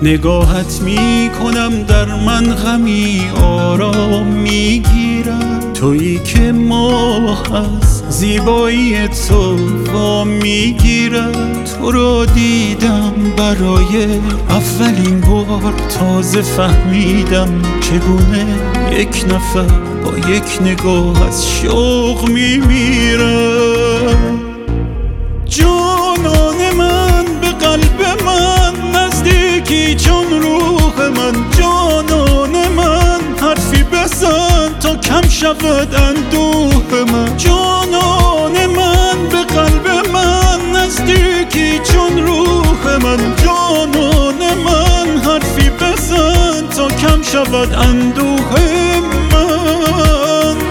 نگاهت می کنم در من غمی آرام می گیرم. تویی که ماه از زیبایی تو وام می گیرم. تو را دیدم برای اولین بار، تازه فهمیدم چگونه یک نفر با یک نگاه از شوق می میرم. جانان من به قلب من نزدیکی چون روح من. جانان من حرفی بزن تا کم شود اندوه من. جانان من به قلب من نزدیکی چون روح من. جانان من حرفی بزن تا کم شود اندوه من.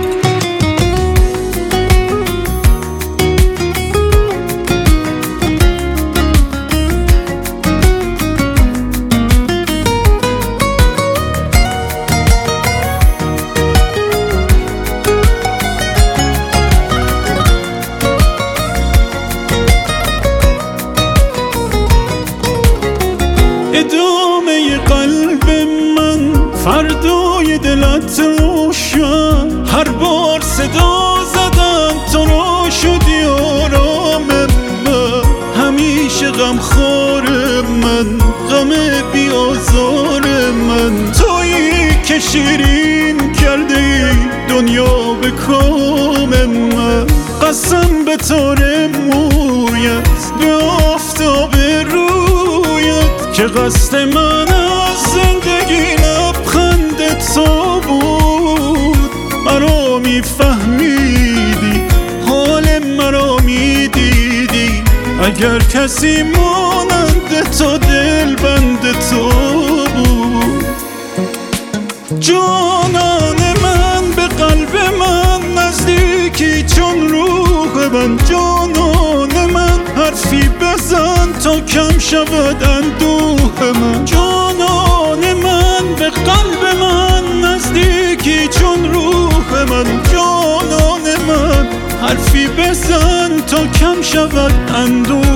ادامه قلب من، فردای دلت روشن. هر بار صدا زدن تو را شدی آرام من. همیشه غم خور من، غم بی آزار من. تویی که شیرین کرده ای دنیا به کام من. قسم به تار مویت، به آفتاب رویت، که قصد من از زندگی لبخند تو بود. مرا میفهمیدی، حال مرا میدیدی. اگر کسی مانند تو دلبند تو بود. جانان من به قلب من نزدیکی چون روح من. جانان من حرفی بزن تا کم شود اندوه من. جانان من به قلب من نزدیکی چون روح من. جانان من حرفی بزن تا کم شود اندوه